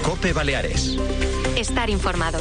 COPE Baleares. Estar informado.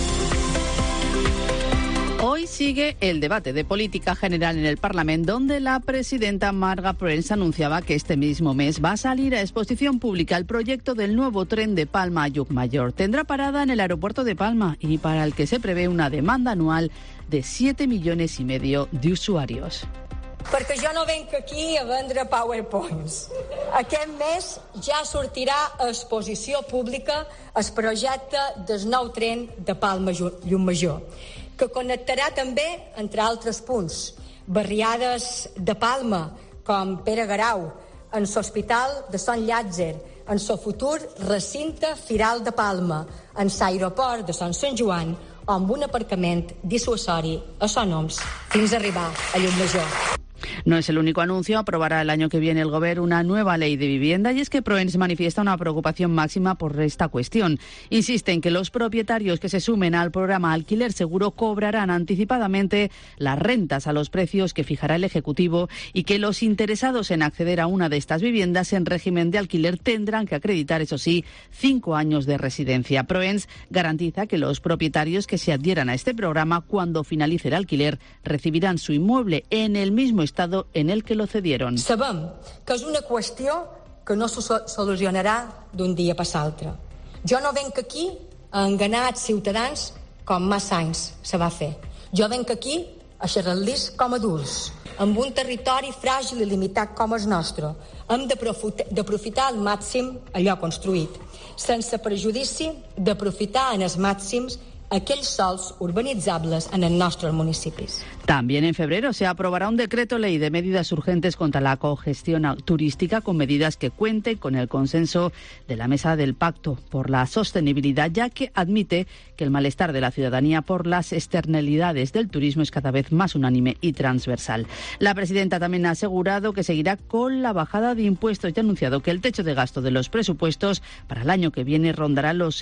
Hoy sigue el debate de política general en el Parlamento, donde la presidenta Marga Proens anunciaba que este mismo mes va a salir a exposición pública el proyecto del nuevo tren de Palma a Llucmajor. Tendrá parada en el aeropuerto de Palma y para el que se prevé una demanda anual de 7,5 millones de usuarios. Perquè jo no venc aquí a vendre PowerPoints. Aquest mes ja sortirà a exposició pública el projecte del nou tren de Palma a Llucmajor, que connectarà també, entre altres punts, barriades de Palma, com Pere Garau, en l'Hospital de Sant Llàtzer, en el futur recinte Firal de Palma, en l'aeroport de Sant Joan o amb un aparcament dissuasori a Son Oms fins a arribar a Llucmajor. No es el único anuncio. Aprobará el año que viene el Gobierno una nueva ley de vivienda y es que Proens manifiesta una preocupación máxima por esta cuestión. Insiste en que los propietarios que se sumen al programa Alquiler Seguro cobrarán anticipadamente las rentas a los precios que fijará el Ejecutivo y que los interesados en acceder a una de estas viviendas en régimen de alquiler tendrán que acreditar, eso sí, 5 años de residencia. Proens garantiza que los propietarios que se adhieran a este programa, cuando finalice el alquiler, recibirán su inmueble en el mismo estado en el que lo cedieron. Sabem que és una qüestió que no se solucionarà d'un dia per l'altre. Jo no venc aquí a enganar els ciutadans com massa anys se va fer. Jo venc aquí a xerrar-los com adults. Amb un territori fràgil i limitat com el nostre, hem d'aprofitar al màxim allò construït, sense prejudici d'aprofitar en els màxims aquells sols urbanitzables en els nostres municipis. También en febrero se aprobará un decreto ley de medidas urgentes contra la congestión turística con medidas que cuenten con el consenso de la Mesa del Pacto por la Sostenibilidad, ya que admite que el malestar de la ciudadanía por las externalidades del turismo es cada vez más unánime y transversal. La presidenta también ha asegurado que seguirá con la bajada de impuestos y ha anunciado que el techo de gasto de los presupuestos para el año que viene rondará los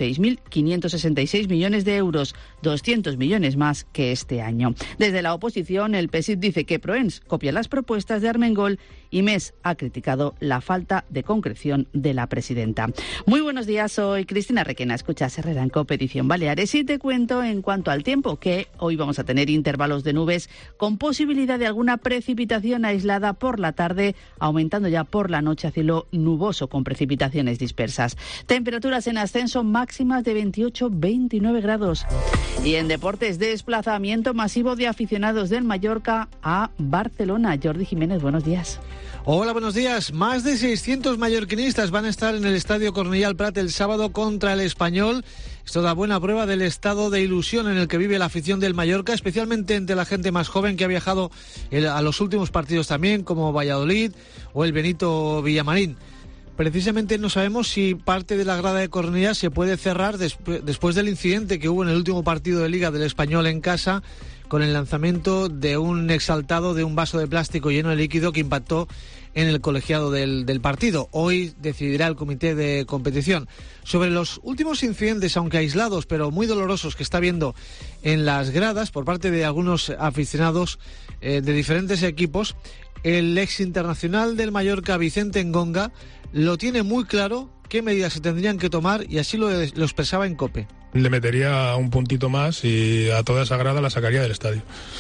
6.566 millones de euros, 200 millones más que este año. Desde la oposición, el PSIC dice que Proens copia las propuestas de Armengol y MES ha criticado la falta de concreción de la presidenta. Muy buenos días, soy Cristina Requena, escuchas Herrera en COPE Edición Baleares y te cuento en cuanto al tiempo que hoy vamos a tener intervalos de nubes con posibilidad de alguna precipitación aislada por la tarde, aumentando ya por la noche a cielo nuboso con precipitaciones dispersas. Temperaturas en ascenso máximas de 28-29 grados. Y en deportes, desplazamiento masivo de aficionados del Mallorca a Barcelona. Jordi Jiménez, buenos días. Hola, buenos días. Más de 600 mallorquinistas van a estar en el Estadio Cornellà al Prat el sábado contra el Español. Esto da buena prueba del estado de ilusión en el que vive la afición del Mallorca, especialmente entre la gente más joven que ha viajado a los últimos partidos también, como Valladolid o el Benito Villamarín. Precisamente no sabemos si parte de la grada de Cornellà se puede cerrar después del incidente que hubo en el último partido de Liga del Español en casa, con el lanzamiento de un exaltado de un vaso de plástico lleno de líquido que impactó en el colegiado del partido. Hoy decidirá el comité de competición. Sobre los últimos incidentes, aunque aislados, pero muy dolorosos, que está habiendo en las gradas por parte de algunos aficionados de diferentes equipos, el ex internacional del Mallorca, Vicente Engonga, lo tiene muy claro qué medidas se tendrían que tomar y así lo expresaba en COPE. Le metería un puntito más y a toda esa grada la sacaría del estadio.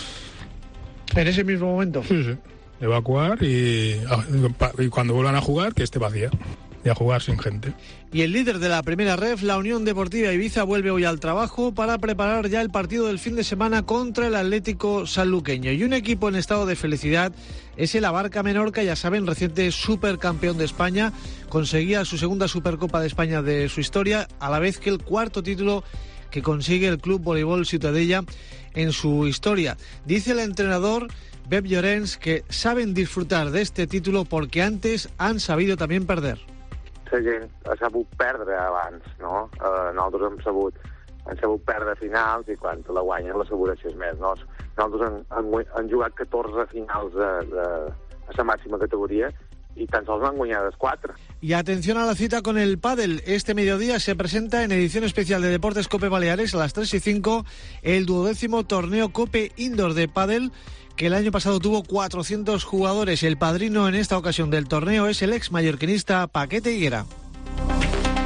¿En ese mismo momento? Sí. Evacuar y cuando vuelvan a jugar, que esté vacía. Y a jugar sin gente. Y el líder de la primera ref, la Unión Deportiva Ibiza, vuelve hoy al trabajo para preparar ya el partido del fin de semana contra el Atlético Sanluqueño. Y un equipo en estado de felicidad es el Abarca Menorca, ya saben, reciente supercampeón de España. Conseguía su segunda Supercopa de España de su historia, a la vez que el cuarto título que consigue el Club Voleibol Ciutadella en su historia. Dice el entrenador Pep Llorens que saben disfrutar de este título porque antes han sabido también perder. La gent ha sabut perdre abans, no? Nosaltres hem sabut perdre finals i quan la guanyen la saboreixes més, no? Nosaltres hem jugat 14 finals a la màxima categoria y tan solo han guanyado 4. Y atención a la cita con el pádel. Este mediodía se presenta en edición especial de Deportes COPE Baleares a las 3:05 el 12º torneo COPE Indoor de pádel, que el año pasado tuvo 400 jugadores. El padrino en esta ocasión del torneo es el ex mallorquinista Paquete Higuera.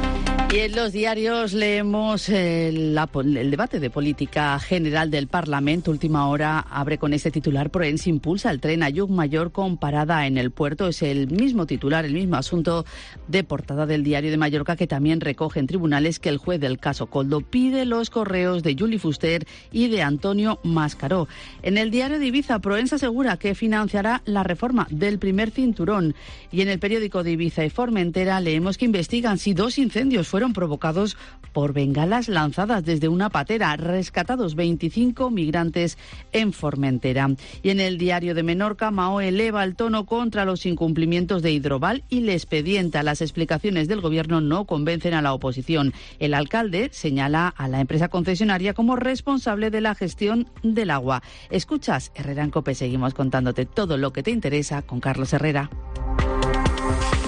Y en los diarios leemos el debate de política general del Parlamento. Última Hora abre con este titular: Proensi impulsa el tren a Llucmajor con parada en el puerto. Es el mismo titular, el mismo asunto de portada del Diario de Mallorca, que también recoge en tribunales que el juez del caso Koldo pide los correos de Juli Fuster y de Antonio Mascaró. En el Diario de Ibiza, Proensi asegura que financiará la reforma del primer cinturón. Y en el periódico de Ibiza y Formentera leemos que investigan si 2 incendios fueron provocados por bengalas lanzadas desde una patera. Rescatados 25 migrantes en Formentera. Y en el Diario de Menorca, Mao eleva el tono contra los incumplimientos de Hidroval y le expedienta. Las explicaciones del gobierno no convencen a la oposición. El alcalde señala a la empresa concesionaria como responsable de la gestión del agua. Escuchas Herrera en COPE. Seguimos contándote todo lo que te interesa con Carlos Herrera.